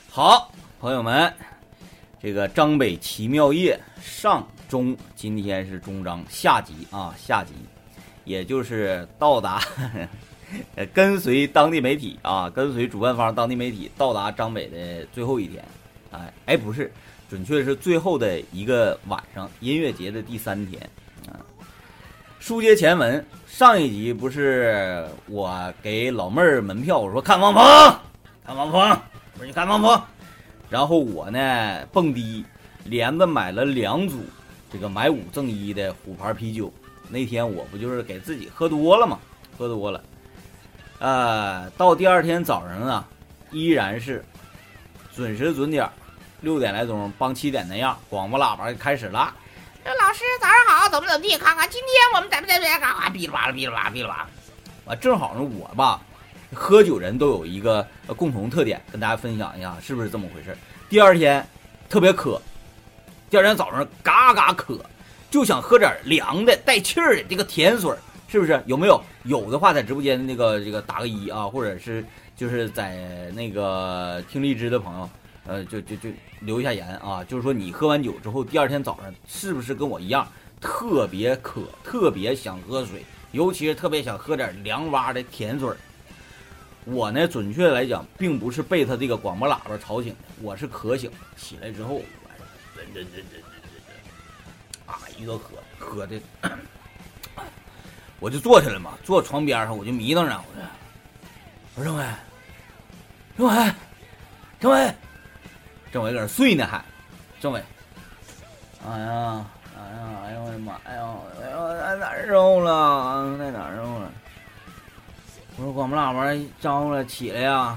好，朋友们，这个张北奇妙夜上中，今天是中章下集啊，下集，也就是到达跟随当地媒体啊，跟随主办方当地媒体到达张北的最后一天，不是，准确是最后的一个晚上，音乐节的第3天啊。书接前文，上一集不是我给老妹儿门票，我说看王峰，看王峰。我说你看王峰，然后我呢蹦迪连着买了2组这个买5赠1的虎牌啤酒。那天我不就是给自己喝多了嘛，喝多了。到第2天早上啊，依然是准时准点，6点来钟，帮7点那样，广播喇叭开始了。 老师早上好，怎么地？看看今天我们在不在哔哩吧啦哔哩吧啦哔哩吧啦。 正好呢，我吧。喝酒人都有一个共同特点，跟大家分享一下，是不是这么回事？第2天特别渴，第2天早上嘎嘎渴，就想喝点凉的带气儿的这个甜水，是不是？有没有？有的话在直播间这个打个1啊，或者是就是在那个听荔枝的朋友，就留一下言啊，就是说你喝完酒之后，第2天早上是不是跟我一样特别渴，特别想喝水，尤其是特别想喝点凉洼的甜水？我呢，准确来讲，并不是被他这个广播喇叭吵醒的，我是渴醒，起来之后，一个喝的，我就坐下来嘛，坐床边上，我就迷瞪着，我说政委，政委搁那睡呢还，政委，哎呀，我的妈呀，在哪儿肉了？在哪儿肉了？我说广播喇叭招呼了，起来呀！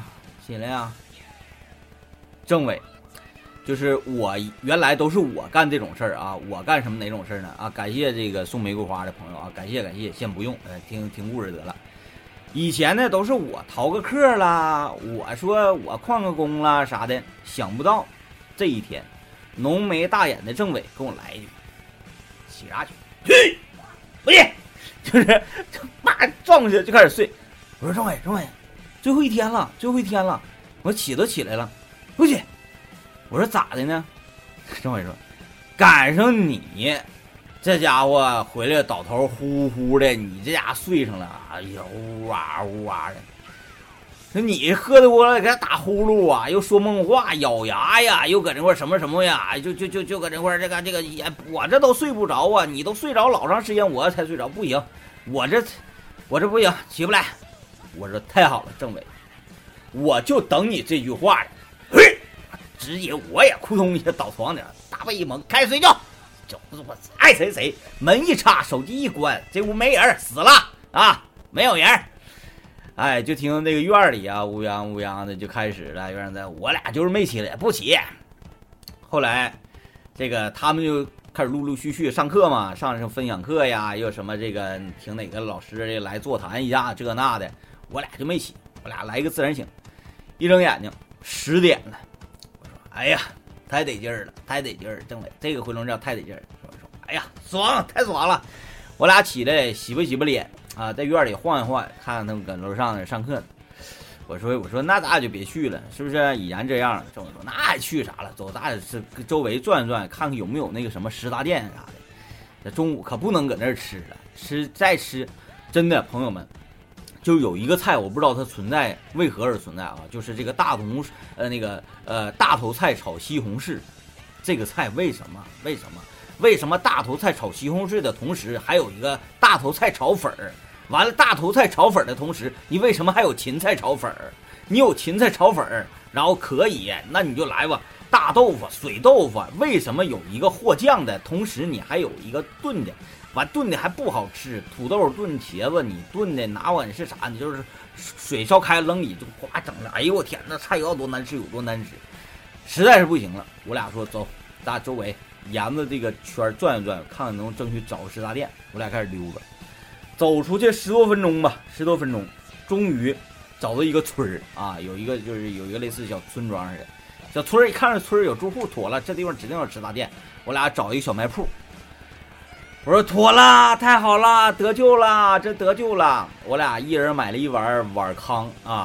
政委，就是我原来都是我干这种事儿啊，我干什么哪种事儿呢？啊，感谢这个送玫瑰花的朋友啊，感谢，先不用，听故事得了。以前呢都是我逃个课啦，我说我旷个工啦啥的，想不到这一天，浓眉大眼的政委跟我来一句：“起啥去？不去！”就是妈撞过去就开始睡。我说政委，最后一天了，我起都起来了，不去。我说咋的呢？政委说，赶上你这家伙回来倒头呼呼的，你这家睡上了，哎呀呜哇的。说你喝多了给他打呼噜啊，又说梦话，咬牙呀，又搁这块什么呀，就搁这块这个也，我这都睡不着啊，你都睡着老长时间，我才睡着，不行，我这不行，起不来。我说太好了，政委，我就等你这句话了。直接我也扑通一下倒床上，大被一蒙，开始睡觉。就是我爱谁，门一插，手机一关，这屋没人，死了啊，没有人。就听那个院里啊，乌泱的就开始了，院在我俩就是没起来，不起。后来这个他们就开始陆陆续续上课嘛，上什么分享课呀，又什么这个听哪个老师这来座谈一下这那的。我俩就没起，我俩来一个自然醒，一睁眼睛10点了。我说哎呀，太得劲儿了，政委这个回笼觉太得劲儿了。我说哎呀，爽，太爽了。我俩起来洗吧脸啊，在院里晃一晃，看看他们搁楼上上课呢。我说那咱俩就别去了，是不是？已然这样。政委说那还去啥了？走，咱俩是周围转转，看看有没有那个什么食大店啥的。这中午可不能搁那儿吃了，再吃，真的朋友们。就有一个菜，我不知道它存在为何而存在啊，就是这个大头菜炒西红柿，这个菜为什么大头菜炒西红柿的同时还有一个大头菜炒粉儿？完了，大头菜炒粉的同时，你为什么还有芹菜炒粉儿？你有芹菜炒粉儿，然后可以，那你就来吧。大豆腐、水豆腐，为什么有一个和酱的同时你还有一个炖的？完炖的还不好吃，土豆炖茄子，你炖的哪管是啥？你就是水烧开扔里就哗整了。哎呦我天，那菜有多难吃有多难吃，实在是不行了。我俩说走，大周围沿着这个圈转一转，看看能争取找个食杂店。我俩开始溜达，走出去10多分钟吧，10多分钟，终于找到一个村儿啊，有一个类似小村庄似的。小村儿一看这村儿有住户，妥了，这地方指定有食杂店。我俩找一个小卖铺。我说妥了，太好了，得救了，这得救了。我俩一人买了一碗康啊，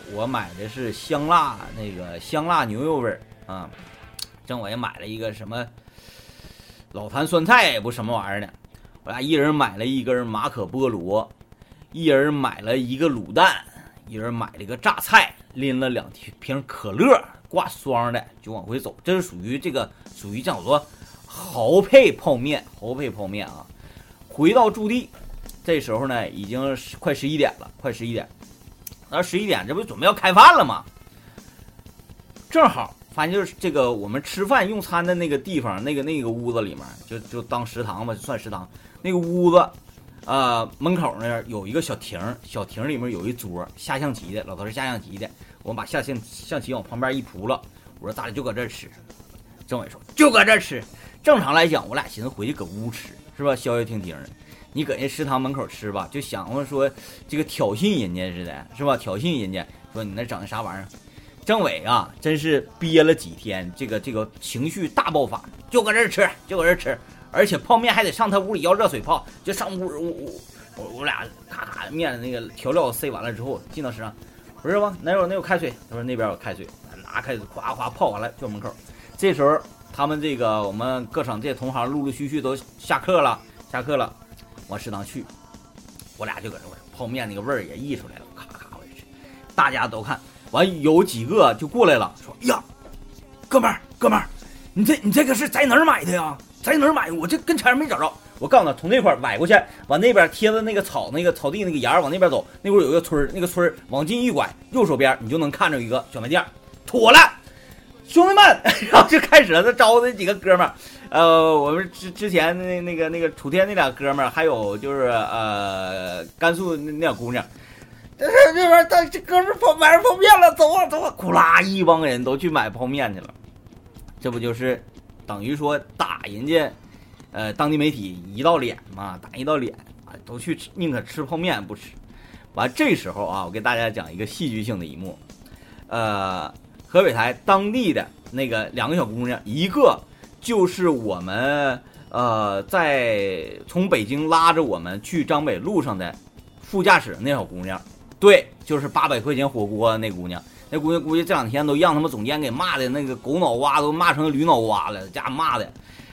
我买的是香辣牛肉味啊，政委买了一个什么老坛酸菜也不什么玩意儿的，我俩一人买了一根马可波罗，一人买了一个卤蛋，一人买了一个榨菜，拎了2瓶可乐，挂霜的就往回走。这是属于叫做豪配泡面啊。回到驻地，这时候呢已经快11点了，到11点这不准备要开饭了吗？正好发现就是这个我们吃饭用餐的那个地方，那个屋子里面就当食堂吧，就算食堂。那个屋子门口那儿有一个小亭里面有一桌下象棋的，老头是下象棋的，我把象棋往旁边一铺了，我说咱俩就搁这儿吃。政委说就搁这儿吃。正常来讲我俩寻思回去搁屋吃是吧，消消停停的，你搁人食堂门口吃吧，就想着说这个挑衅人家似的，是吧？挑衅人家说你那整的啥玩意儿。政委啊真是憋了几天，这个情绪大爆发，就搁这儿吃，而且泡面还得上他屋里要热水泡，就上屋我俩咔咔面那个调料塞完了之后进到食堂，我说吧哪有开水，他说那边有开水，拿开水夸夸泡完了就门口。这时候他们这个我们各厂这些同行陆陆续续都下课了，往食堂去，我俩就搁这泡面那个味儿也溢出来了，咔咔我就吃，大家都看完，有几个就过来了，说呀哥们儿你这个是在哪儿买的呀？在哪儿买？我这跟前没找着。我告诉他，从那块崴过去，往那边贴的那个草地那个沿往那边走，那块有一个村，那个村往进一拐，右手边你就能看着一个小卖店。妥了，兄弟们，然后就开始了，他招那几个哥们儿，我们之前那个楚天那俩哥们儿，还有就是甘肃那俩姑娘。这边这哥们儿买上泡面了，走啊！库拉一帮人都去买泡面去了，这不就是等于说打人家当地媒体一道脸嘛，打一道脸啊，都去宁可吃泡面不吃。完这时候啊，我给大家讲一个戏剧性的一幕，河北台当地的那个2个小姑娘，一个就是我们在从北京拉着我们去张北路上的副驾驶那小姑娘。对，就是800块钱火锅那姑娘，那姑娘估计这2天都让他们总监给骂的那个狗脑瓜都骂成驴脑瓜了，家骂的，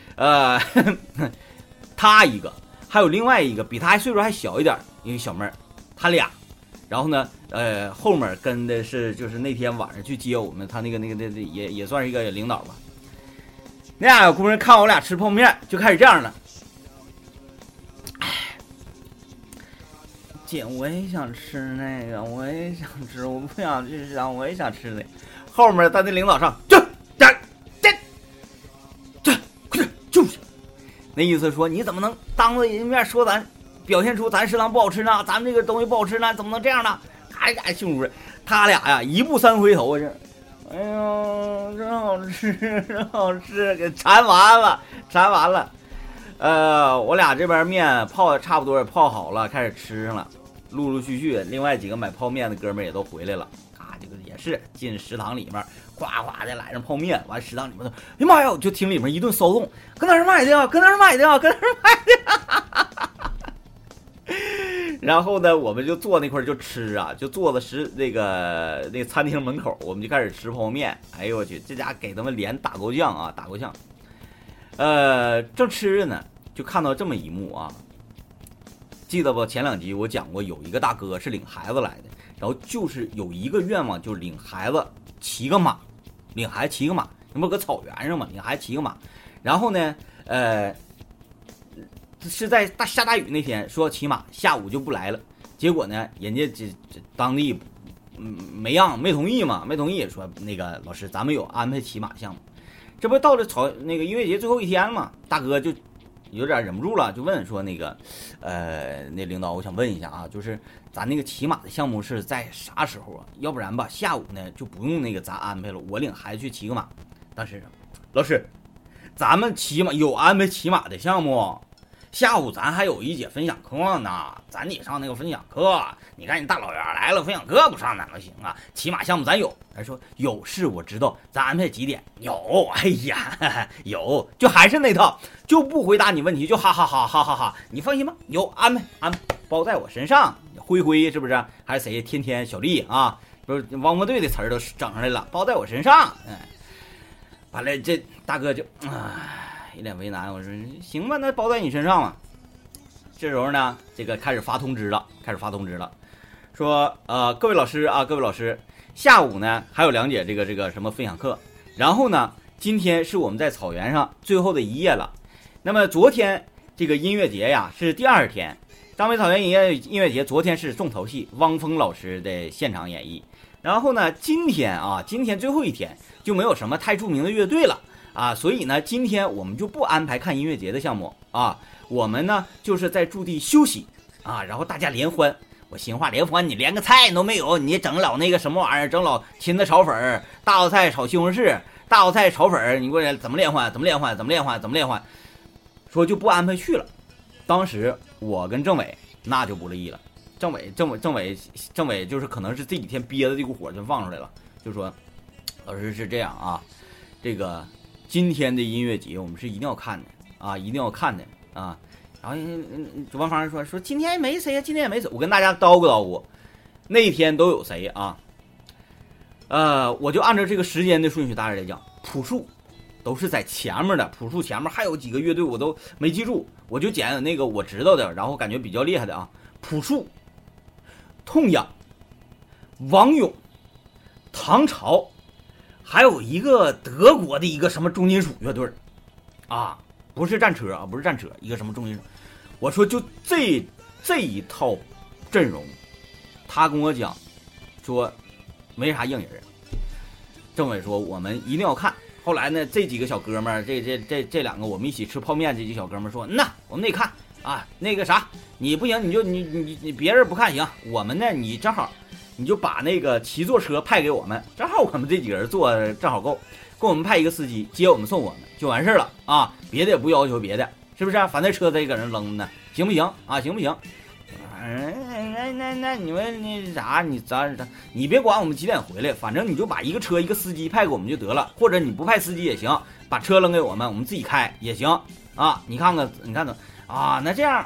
她一个，还有另外一个比她岁数还小一点，一个小妹儿，她俩，然后呢，后面跟的是就是那天晚上去接我们，她那个也算是一个领导吧。那俩姑娘看我俩吃泡面，就开始这样了。姐，我也想吃那个，我也想吃，我不想去食堂，我也想吃那个。后面他那领导上，这快点就是，那意思说你怎么能当着人面说咱，表现出咱食堂不好吃呢？咱们这个东西不好吃呢？怎么能这样呢？嘎进屋，他俩呀一步3回头，这，哎呦，真好吃，给馋完了。我俩这边面泡的差不多也泡好了，开始吃上了，陆陆续续另外几个买泡面的哥们儿也都回来了啊，这个也是进食堂里面呱呱的来上泡面，完食堂里面都，哎呀妈呀，就听里面一顿骚动，搁哪儿买的呀？然后呢，我们就坐那块就吃啊，就坐在那个餐厅门口，我们就开始吃泡面。哎呦我去，这家给他们连打够呛。正吃着呢，就看到这么一幕啊，记得不？前2集我讲过，有一个大哥是领孩子来的，然后就是有一个愿望，就是领孩子骑个马，那不搁草原上嘛，领孩子骑个马。然后呢，是在下大雨那天说骑马，下午就不来了。结果呢，人家这当地没同意嘛，说那个老师，咱们有安排骑马项目。这不到了那个音乐节最后一天嘛，大哥就有点忍不住了，就问说那个那领导，我想问一下啊，就是咱那个骑马的项目是在啥时候啊？要不然吧下午呢就不用那个咱安排了，我领孩子去骑个马。当时老师，咱们骑马有安排骑马的项目，下午咱还有一节分享课呢，咱得上那个分享课。你看你大老远来了，分享课不上哪能行啊？骑马项目咱有。他说有是我知道，咱安排几点？有，哎呀，有，就还是那套，就不回答你问题，就哈哈哈哈哈哈。你放心吧，有安排，包在我身上。灰是不是？还是谁？天小丽啊， 不是汪国队的词儿都整上来了，包在我身上。完了这大哥就一脸为难，我说行吧，那包在你身上嘛。这时候呢，这个开始发通知了，说各位老师啊，各位老师，下午呢还有2节这个什么分享课，然后呢今天是我们在草原上最后的一夜了。那么昨天这个音乐节呀是第2天，张北草原音乐节昨天是重头戏，汪峰老师的现场演绎。然后呢，今天最后一天就没有什么太著名的乐队了啊，所以呢，今天我们就不安排看音乐节的项目啊，我们呢就是在驻地休息啊，然后大家联欢。我心话联欢，你连个菜都没有，你整老那个什么玩意儿，整老芹子炒粉，大锅菜炒西红柿，大锅菜炒粉，你给我怎么联欢？说就不安排去了。当时我跟政委那就不乐意了。政委就是可能是这几天憋的这股火就放出来了，就说老师是这样啊，这个今天的音乐节我们是一定要看的啊，一定要看的啊。然后主办方说今天也没谁啊，今天也没谁。我跟大家叨咕，那天都有谁啊？我就按照这个时间的顺序大概来讲，朴树都是在前面的，朴树前面还有几个乐队我都没记住，我就捡那个我知道的，然后感觉比较厉害的啊，朴树。痛仰、王勇、唐朝，还有一个德国的一个什么重金属乐队啊，不是战车，一个什么重金属。我说就这一套阵容，他跟我讲说没啥硬人。政委说我们一定要看。后来呢，这几个小哥们儿，这2个我们一起吃泡面，这几个小哥们儿说，那我们得看啊，那个啥，你不行，你别人不看行，我们呢，你正好，你就把那个骑坐车派给我们，正好我们这几个人坐正好够，给我们派一个司机接我们送我们就完事了啊，别的也不要求别的，是不是啊？反正车得搁人扔呢，行不行啊？行不行？那你们那啥，你别管我们几点回来，反正你就把一个车一个司机派给我们就得了，或者你不派司机也行，把车扔给我们自己开也行啊。你看怎啊？那这样，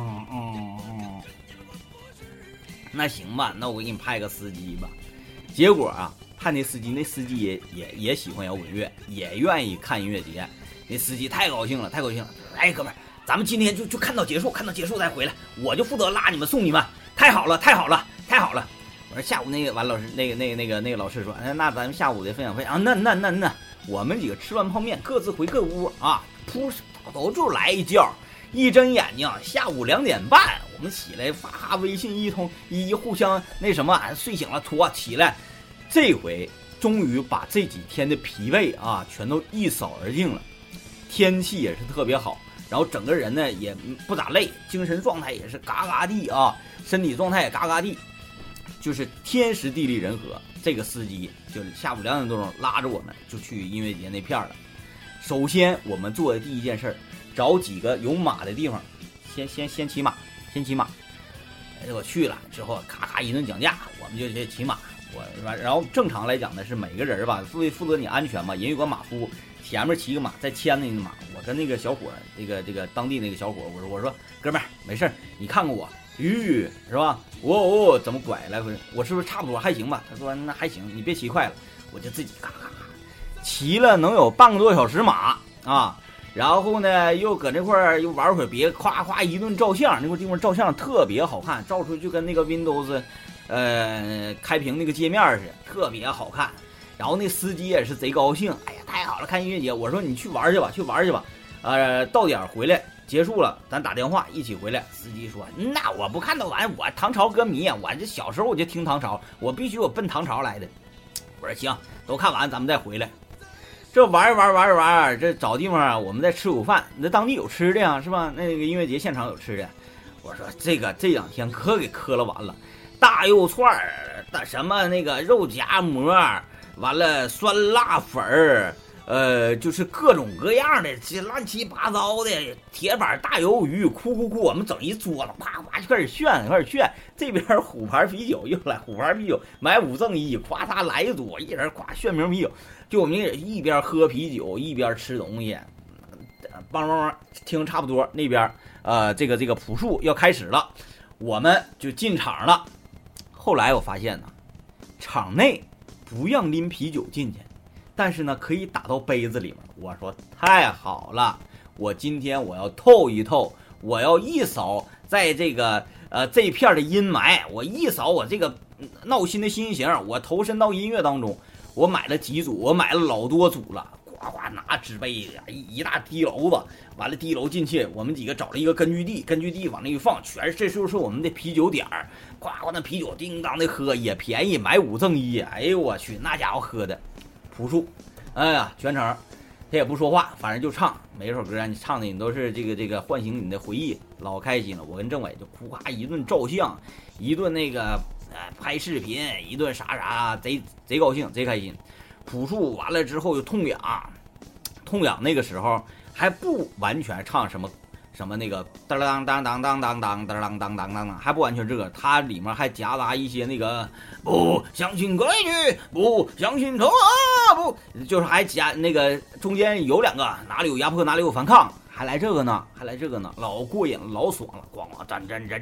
那行吧，那我给你派个司机吧。结果啊，派那司机也喜欢摇滚乐，也愿意看音乐节。那司机太高兴了，哎，哥们儿，咱们今天就看到结束再回来，我就负责拉你们送你们，太好了。我说下午那个完老师那个老师说，那咱们下午的分享会啊，那我们几个吃完泡面各自回各屋啊，扑头就来一觉，一睁眼睛下午2点半，我们起来发微信一通，互相那什么，睡醒了拖起来，这回终于把这几天的疲惫啊全都一扫而尽了，天气也是特别好。然后整个人呢也不咋累，精神状态也是嘎嘎地啊，身体状态也嘎嘎地，就是天时地利人和。这个司机就下午2点多钟拉着我们就去音乐节那片了。首先我们做的第一件事，找几个有马的地方，先骑马。我去了之后，咔咔一顿讲价，我们就去骑马。然后正常来讲呢，是每个人吧，负责你安全嘛，人有个马夫。前面骑个马，再牵那个马。我跟那个小伙，这个当地那个小伙，我说哥们儿没事，你看看我，是吧？怎么拐来回？我是不是差不多还行吧？他说那还行，你别骑快了。我就自己咔咔骑了能有半个多小时马啊，然后呢又搁那块儿又玩会儿别，夸夸一顿照相，那块地方照相特别好看，照出就跟那个 Windows 开屏那个界面似的，特别好看。然后那司机也是贼高兴，哎呀太好了，看音乐节。我说你去玩去吧，到点回来结束了，咱打电话一起回来。司机说那我不看到完，我唐朝歌迷啊，我这小时候我就听唐朝，我必须我奔唐朝来的。我说行，都看完咱们再回来。这玩，这找地方我们再吃午饭。那当地有吃的呀，是吧？那个音乐节现场有吃的。我说这2天可给磕了完了，大肉串儿，什么那个肉夹馍。完了，酸辣粉儿，就是各种各样的，这乱七八糟的铁板大鱿鱼，哭，我们整一桌子，啪啪就开始炫。这边虎牌啤酒又来，虎牌啤酒买5赠1，夸他来一桌，一人夸炫瓶啤酒，就我们也一边喝啤酒一边吃东西，帮听差不多那边这个朴树要开始了，我们就进场了。后来我发现呢， 场内不让拎啤酒进去，但是呢可以打到杯子里面。我说太好了，我今天我要透一透，我要一扫在这个这片的阴霾，我一扫我这个闹心的心情，我投身到音乐当中。我买了几组，我买了老多组了，呱呱拿纸杯一大滴篓子，完了滴篓进去，我们几个找了一个根据地往那一放，全是这就是我们的啤酒点儿，呱呱那啤酒叮当的喝，也便宜，买5赠1，哎呦我去，那家伙喝的朴素，哎呀，全程他也不说话，反正就唱，每首歌你唱的你都是这个唤醒你的回忆，老开心了。我跟政委就哭咔一顿照相，一顿那个拍视频，一顿啥贼高兴贼开心。朴树完了之后又痛痒那个时候还不完全唱什么那个当当当当当当当当当当当，还不完全这个，它里面还夹杂一些那个不相信规矩，不相信头啊，不就是还夹那个中间有2个哪里有压迫哪里有反抗，还来这个呢，老过瘾了，老爽了，咣咣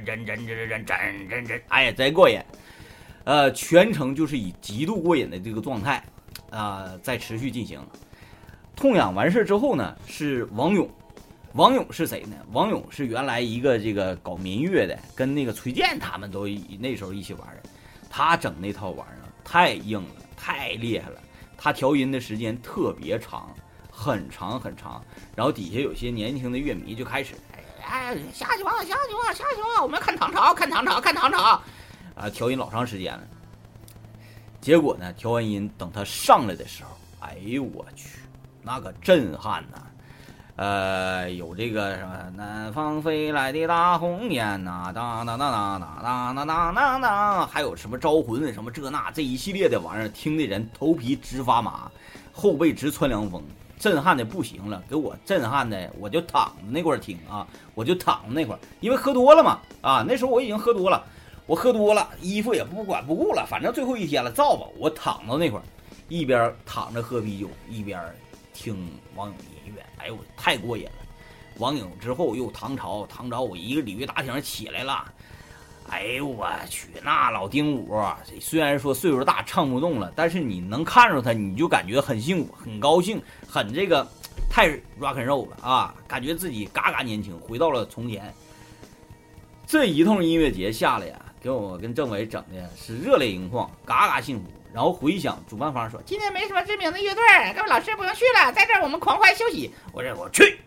真，哎呀贼过瘾，全程就是以极度过瘾的这个状态在持续进行。痛痒完事之后呢，是王勇是谁呢？王勇是原来一个这个搞民乐的，跟那个崔健他们都那时候一起玩的。他整那套玩意儿太硬了，太厉害了。他调音的时间特别长，很长。然后底下有些年轻的乐迷就开始， 哎，下去吧，我们看唐朝啊，调音老长时间了。结果呢，调完音等他上来的时候，哎呦我去，那个震撼呐！有这个什么南方飞来的大红雁呐，当当当当当当当当当，还有什么招魂什么这一系列的玩意儿，听的人头皮直发麻，后背直窜凉风，震撼的不行了，给我震撼的，我就躺着那块儿听啊，因为喝多了嘛啊，那时候我已经喝多了，衣服也不管不顾了，反正最后一天了，造吧，我躺到那块儿，一边躺着喝啤酒，一边听王勇音乐，哎呦太过瘾了。王勇之后又唐朝我一个鲤鱼打挺起来了，哎呦我去，那老丁武虽然说岁数大唱不动了，但是你能看着他，你就感觉很幸福很高兴，很这个太 rock and roll 了啊，感觉自己嘎嘎年轻，回到了从前。这一通音乐节下来呀，给我跟政委整的是热泪盈眶，嘎嘎幸福。然后回想主办方说今天没什么知名的乐队，各位老师不用去了，在这儿我们狂欢休息。 我去。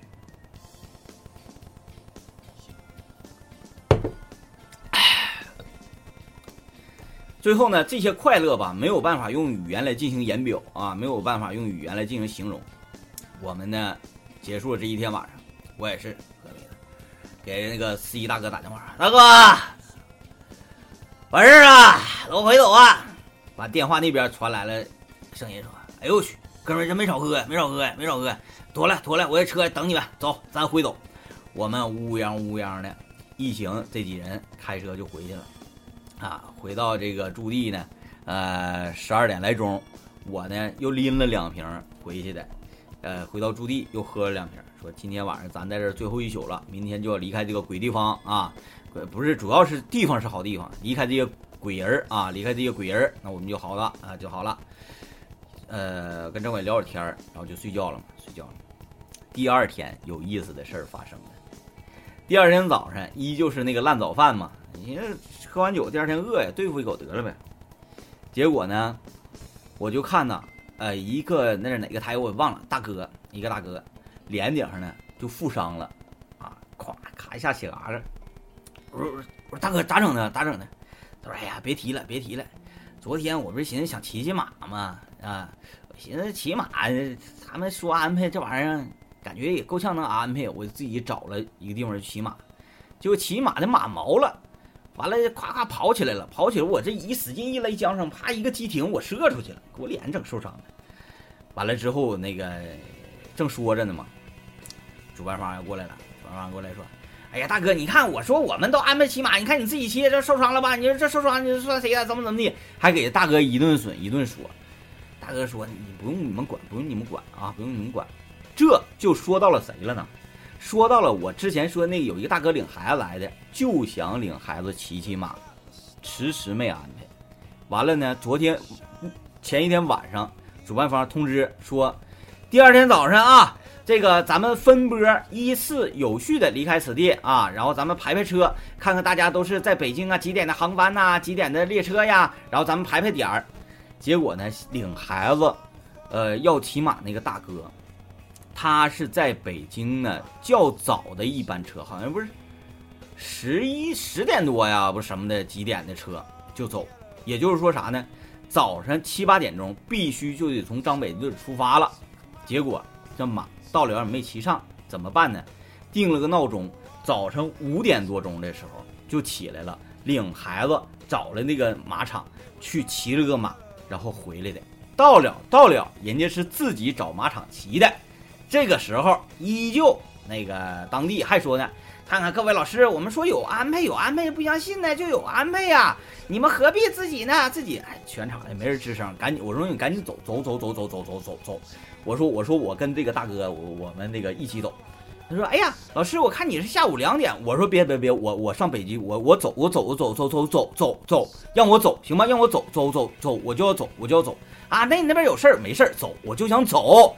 最后呢，这些快乐吧，没有办法用语言来进行言表啊，没有办法用语言来进行形容。我们呢，结束了这一天晚上，我也是喝醉了，给那个司仪大哥打电话，大哥，完事啊，都回走啊。把电话那边传来了声音说：“哎呦我去，哥们儿真没少喝，妥了，我这车等你们，走，咱回走。”我们乌泱的一行这几人开车就回去了啊，回到这个驻地呢，12点来钟，我呢又拎了2瓶回去的，回到驻地又喝了2瓶，说今天晚上咱在这儿最后一宿了，明天就要离开这个鬼地方啊，不是，主要是地方是好地方，离开这些鬼人啊，那我们就好了啊，就好了。跟政委聊会儿天，然后就睡觉了。第二天有意思的事儿发生了。第二天早上依旧是那个烂早饭嘛，你喝完酒第二天饿呀，对付一口得了呗。结果呢，我就看呐，一个那是哪个台我忘了，一个大哥脸顶上呢就负伤了啊，咵咔一下血嘎子。我说大哥咋整的？他说哎呀别提了，昨天我不是寻思想骑马吗？啊，我寻思骑马，他们说安排这玩意儿，感觉也够呛能安排，我就自己找了一个地方骑马，结果骑马的马毛了，完了夸夸跑起来了，我这一使劲一勒缰绳，啪一个急停，我射出去了，给我脸整受伤了。完了之后那个正说着呢嘛，主办方过来说。哎呀，大哥，你看我说我们都安排骑马，你看你自己骑这受伤了吧？你说这受伤，你说谁呀？怎么地？还给大哥一顿损一顿说。大哥说你不用你们管啊，这就说到了谁了呢？说到了我之前说那有一个大哥领孩子来的，就想领孩子骑马，迟迟没安排。 完了呢，前一天晚上，主办方通知说，第二天早上啊，这个咱们分波依次有序的离开此地啊，然后咱们排车，看看大家都是在北京啊几点的航班呐，几点的列车呀，然后咱们排点儿。结果呢，领孩子，要骑马那个大哥，他是在北京呢较早的一班车，好像不是10点多呀，不是什么的几点的车就走，也就是说啥呢？早上7、8点钟必须就得从张北就出发了，结果这马到了没骑上，怎么办呢？定了个闹钟，早上5点多钟的时候就起来了，领孩子找了那个马场去骑了个马，然后回来的。到了，人家是自己找马场骑的。这个时候依旧那个当地还说呢，看看各位老师，我们说有安排，不相信呢就有安排呀，你们何必自己呢？自己全场也没人吱声，赶紧，我说你赶紧走。我说我跟这个大哥，我们那个一起走。他说，哎呀，老师，我看你是下午2点。我说别，我上北京，我走，让我走行吗？让我走，我就要走啊！那你那边有事儿没事儿？走，我就想走。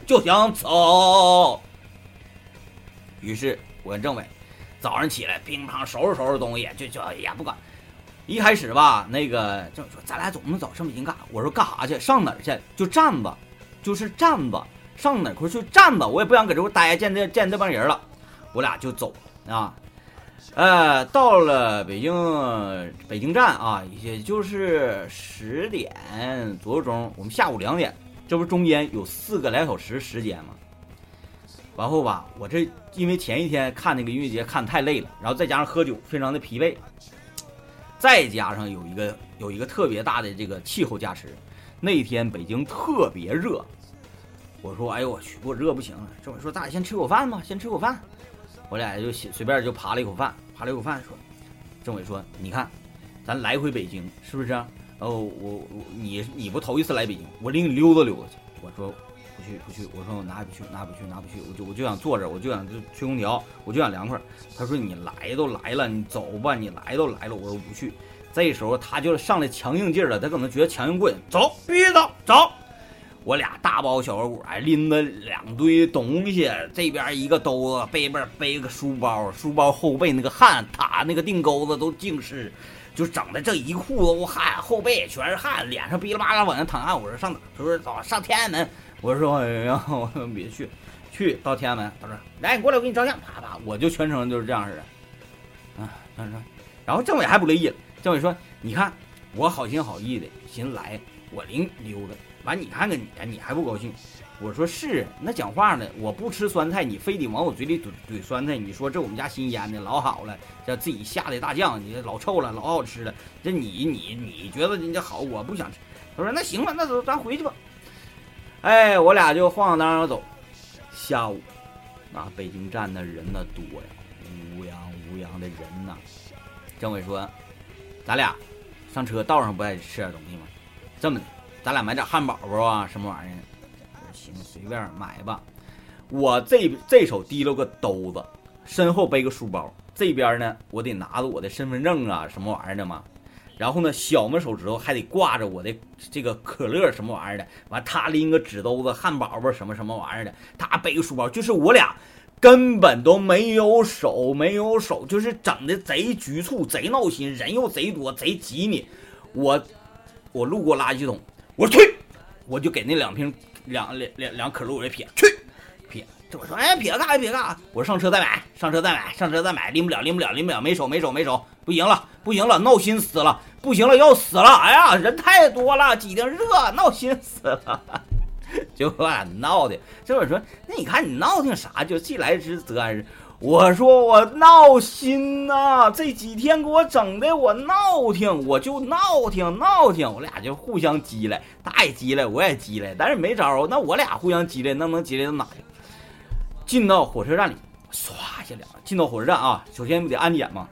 于是我跟政委早上起来乒乓收拾东西，就也不管。一开始吧，那个政委说咱俩怎么走上北京干啥？我说干啥去？上哪儿去？就站子，上哪块去站子？我也不想搁这块待，见这帮人了，我俩就走啊。到了北京站啊，也就是10点左右钟，我们下午2点，这不中间有4个来小时时间吗？然后吧，我这因为前一天看那个音乐节看太累了，然后再加上喝酒，非常的疲惫，再加上有一个特别大的这个气候加持，那天北京特别热。我说，哎呦我去，我热不行了。政委说，咱俩先吃口饭吧，我俩就随便就扒了一口饭，说，政委说，你看，咱来回北京是不是？你不头一次来北京，我领你溜达去。我说不去，我说我哪也不去，我就想坐着，我就想吹空调，我就想凉快。他说你来都来了，你走吧，你来都来了。我说不去。这时候他就上来强硬劲了，他可能觉得强硬过瘾，走，必须走。我俩大包小鼓，拎着2堆东西，这边一个兜子，背边背个书包后背那个汗，他那个腚沟子都净湿，就整的这一裤子都汗，后背全是汗，脸上哔哩吧啦往上淌汗。我说上哪？他说走上天安门。我说我别去到天安门。他说来，你过来，我给你照相。啪，我就全程就是这样式的然后政委还不乐意了，政委说，你看我好心好意的寻思来，我领溜达。完，你看看你还不高兴？我说是，那讲话呢，我不吃酸菜，你非得往我嘴里怼酸菜。你说这我们家新腌的老好了，这自己下的大酱，你老臭了，老好吃了。这你觉得人家好，我不想吃。他说那行吧，那走，咱回去吧。我俩就晃晃荡荡走。下午，北京站的人呢多呀，乌泱的人呐。政委说，咱俩上车，道上不爱吃点东西吗？这么的。咱俩买点汉堡包啊，什么玩意儿？行，随便买吧。我这手提了个兜子，身后背个书包，这边呢，我得拿着我的身份证啊，什么玩意儿的嘛。然后呢，小拇手指头还得挂着我的这个可乐什么玩意儿的。完，他拎个纸兜子，汉堡包什么玩意儿的，他背个书包，就是我俩根本都没有手，就是整的贼局促，贼闹心，人又贼多，贼挤你。我路过垃圾桶。我说去，我就给那2瓶两可乐我就撇，这我说撇干啥？我说上车再买，拎不了，没手，不行了，闹心死了，不行了，要死了，哎呀，人太多了，挤得热，闹心死了，就把俺闹的。这我说，那你看你闹腾啥？就既来之则安之。我说我闹心呐，这几天给我整的我闹挺，我就闹挺，我俩就互相激来，他也激来，我也激来，但是没招，那我俩互相激来，能激来到哪去？进到火车站里，唰一下进到火车站啊，首先得安检嘛。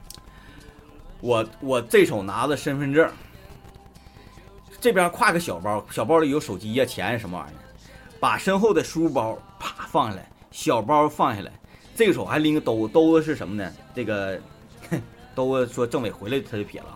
我这手拿着身份证，这边挎个小包，小包里有手机呀、钱什么玩意儿，把身后的书包啪放下来，小包放下来。这个手还拎个兜子是什么呢？这个兜子说政委回来他就撇了，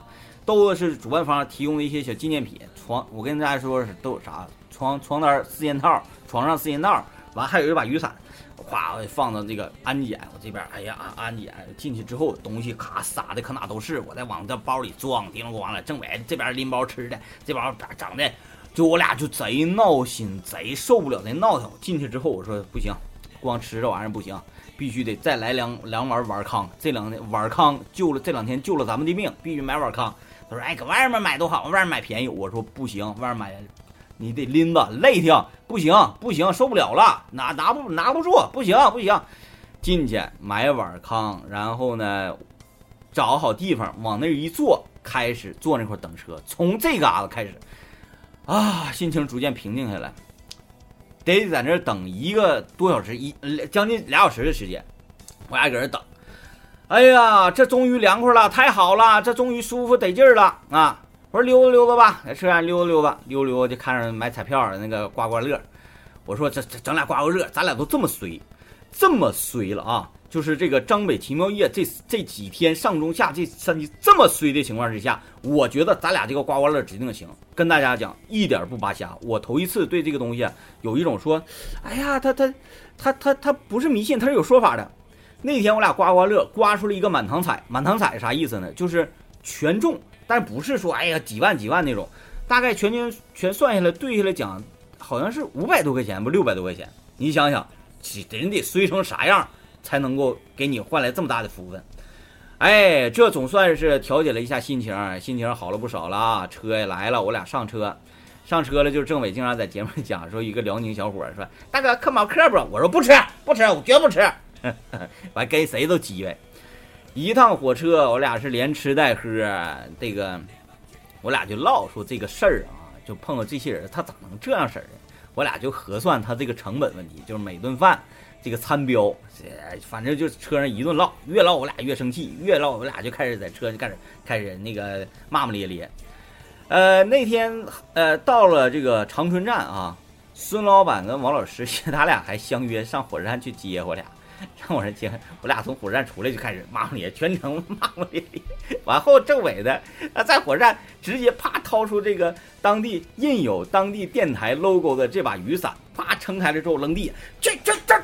都是主办方提供的一些小纪念品。我跟大家说是都有啥，床单4件套，床上4件套，完还有一把雨伞，哗放到这个安检，我这边哎呀安检进去之后，东西咔撒的可哪都是，我再往这包里装，叮咣咣了。政委这边拎包吃的，这包整的，就我俩就贼闹心，贼受不了那闹腾。进去之后我说不行，光吃这玩意儿不行，必须得再来两碗碗康。这碗康救了这2天救了咱们的命，必须买碗康。他说哎，搁外面买都好，外面买便宜。我说不行，外面买你得拎着累挺，不行，受不了了，拿不住，不行。进去买碗康，然后呢找好地方往那一坐，开始坐那块等车。从这嘎子开始啊，心情逐渐平静下来。得在那等1个多小时，将近2小时的时间，我俩搁这等。哎呀，这终于凉快了，太好了，这终于舒服得劲儿了啊！我说溜达溜达吧，在车站溜达溜达就看着买彩票的那个刮刮乐。我说这整俩刮刮乐，咱俩都这么衰了啊！就是这个张北奇妙夜这几天上中下这3集这么衰的情况之下，我觉得咱俩这个刮刮乐指定行。跟大家讲，一点不扒瞎。我头一次对这个东西有一种说，哎呀，他不是迷信，他是有说法的。那天我俩刮刮乐刮出了一个满堂彩啥意思呢？就是全中，但不是说哎呀几万那种，大概全算下来对下来讲，好像是500多块钱不600多块钱。你想想，人得衰成啥样才能够给你换来这么大的福分？哎，这总算是调节了一下心情好了不少了啊。车也来了，我俩上车了，就是政委经常在节目里讲说，一个辽宁小伙说，大哥嗑毛嗑不？我说不吃，我绝不吃。完跟谁都急呗。一趟火车我俩是连吃带喝，这个我俩就唠说这个事儿啊，就碰到这些人他咋能这样式儿的？我俩就核算他这个成本问题，就是每顿饭这个餐标，反正就车上一顿唠，越唠我俩越生气，越唠我俩就开始在车上开始那个骂骂咧咧。那天到了这个长春站啊，孙老板跟王老师他俩还相约上火车站去接我俩。让我接我俩从火车站出来就开始骂骂咧，全程骂骂咧咧。完后政委的在火车站直接啪掏出这个当地印有当地电台 logo 的这把雨伞，啪撑开了之后扔地，这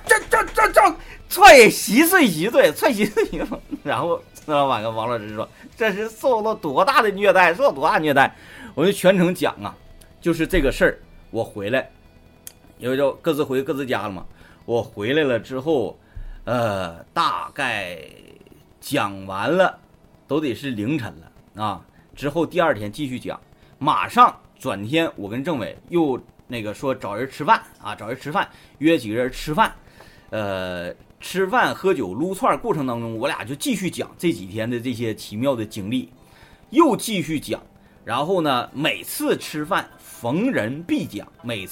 踹稀碎。然后孙老板跟王老师说这是受到多大的虐待，我就全程讲啊，就是这个事儿。我回来因为就各自回各自家了嘛，我回来了之后大概讲完了都得是凌晨了啊。之后第2天继续讲，马上转天我跟政委又那个说找人吃饭，约几个人吃饭，吃饭喝酒撸串过程当中，我俩就继续讲这几天的这些奇妙的经历，又继续讲。然后呢，每次吃饭逢人必讲，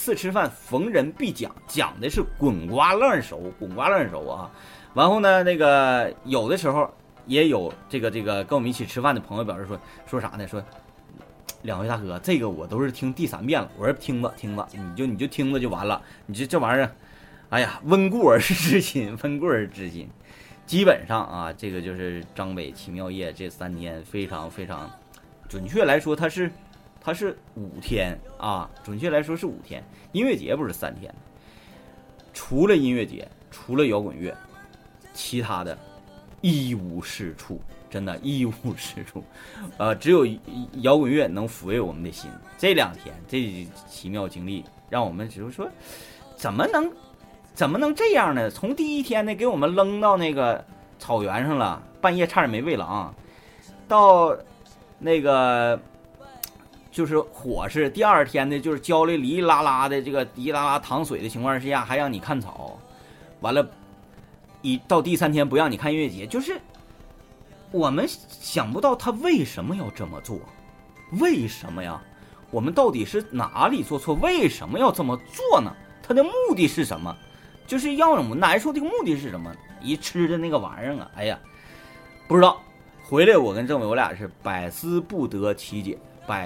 讲的是滚瓜烂熟啊。然后呢，那个有的时候也有这个跟我们一起吃饭的朋友表示说啥呢？说2位大哥，这个我都是听第3遍了。我说听吧，你就听着就完了。你这玩意儿，哎呀，温故而知新。基本上啊，这个就是张北奇妙夜这3天非常非常。准确来说它是5天啊，音乐节不是3天。除了音乐节，除了摇滚乐，其他的一无是处，真的一无是处。只有摇滚乐能抚慰我们的心。这2天这奇妙经历让我们只是说怎么能这样呢？从第1天呢给我们扔到那个草原上了，半夜差点没喂狼，到那个就是伙食，第2天呢就是浇了哩啦啦的这个滴啦啦淌水的情况之下还让你看草，完了到第3天不让你看音乐节。就是我们想不到他为什么要这么做，为什么呀？我们到底是哪里做错？为什么要这么做呢？他的目的是什么？就是要我们难受，这个目的是什么？一吃的那个玩意儿啊，哎呀，不知道。回来我跟政委我俩是百思不得其解，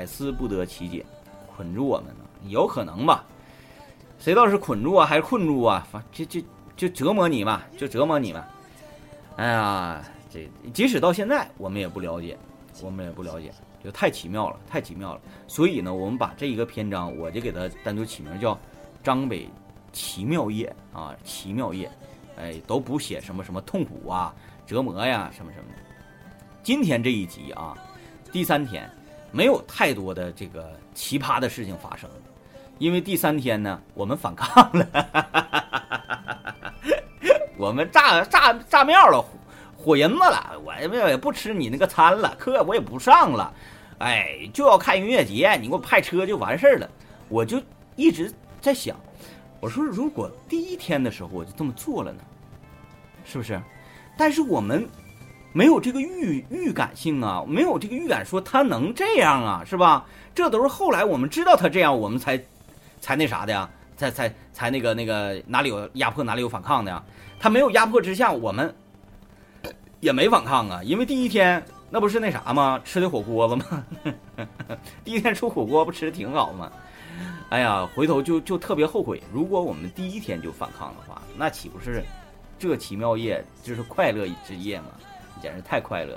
捆住我们呢，有可能吧？谁道是捆住啊，还是困住啊？就折磨你嘛，哎呀，这即使到现在我们也不了解我们也不了解，就太奇妙了，太奇妙了。所以呢，我们把这一个篇章，我就给它单独起名叫张北奇妙夜啊，奇妙夜，哎，都不写什么什么痛苦啊、折磨呀什么什么的。今天这一集啊，第3天没有太多的这个奇葩的事情发生，因为第3天呢，我们反抗了，我们炸庙了。火银子了，我也不吃你那个餐了，课我也不上了，哎，就要看音乐节，你给我派车就完事儿了。我就一直在想，我说如果第1天的时候我就这么做了呢，是不是？但是我们没有这个预感性啊，没有这个预感说他能这样啊，是吧？这都是后来我们知道他这样，我们才那啥的呀，才那个哪里有压迫哪里有反抗的呀。他没有压迫之下，我们也没反抗啊，因为第1天那不是那啥吗？吃的火锅子吗？第1天吃火锅不吃的挺好吗？哎呀，回头就特别后悔，如果我们第1天就反抗的话，那岂不是这奇妙夜就是快乐之夜吗？简直太快乐。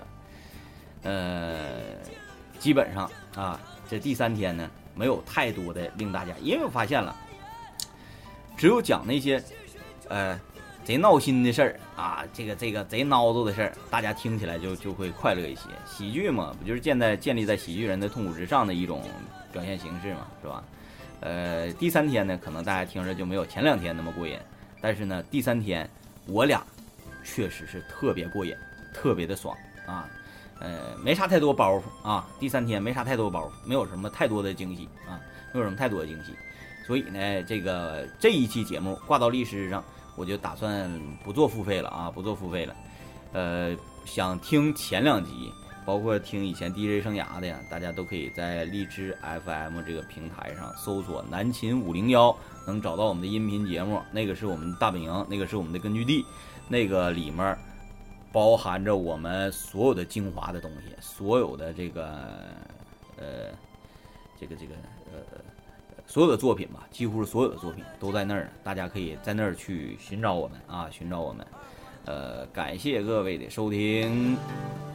基本上啊，这第3天呢，没有太多的令大家，因为我发现了，只有讲那些贼闹心的事儿啊，这个贼孬子的事儿，大家听起来就会快乐一些。喜剧嘛，不就是建立在喜剧人的痛苦之上的一种表现形式嘛，是吧？第3天呢，可能大家听着就没有前2天那么过瘾，但是呢，第3天我俩确实是特别过瘾，特别的爽啊。没啥太多包袱啊，第3天没啥太多包袱，没有什么太多的惊喜啊，没有什么太多的惊喜。所以呢，这一期节目挂到历史上，我就打算不做付费了啊，不做付费了。想听前2集，包括听以前 DJ 生涯的呀，大家都可以在荔枝 FM 这个平台上搜索南秦501，能找到我们的音频节目。那个是我们的大本营，那个是我们的根据地，那个里面包含着我们所有的精华的东西，所有的所有的作品吧，几乎是所有的作品都在那儿，大家可以在那儿去寻找我们啊，寻找我们。感谢各位的收听。